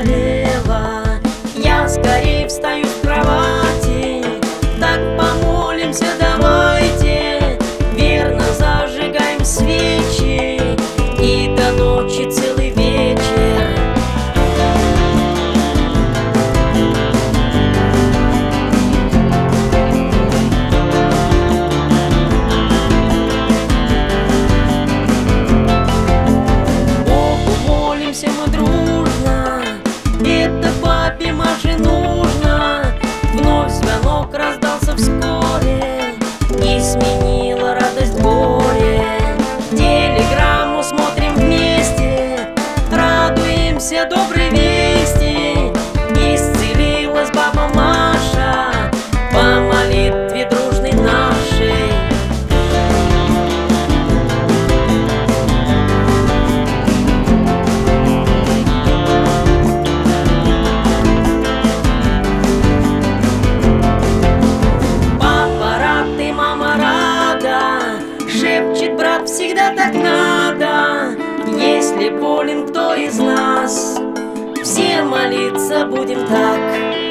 заболела. Я скорее встаю с кровати, так помолимся давайте. Верно зажигаем свечи и до ночи целый вечер. Молимся мы дружно, это папе Маше нужно. Вновь звонок раздался вскоре и сменила радость горе. Телеграмму смотрим вместе, радуемся доброй вести. Исцелилась баба Маша по молитве дружной нашей. Шепчет брат, всегда так надо. Если болен кто из нас, все молиться будем так.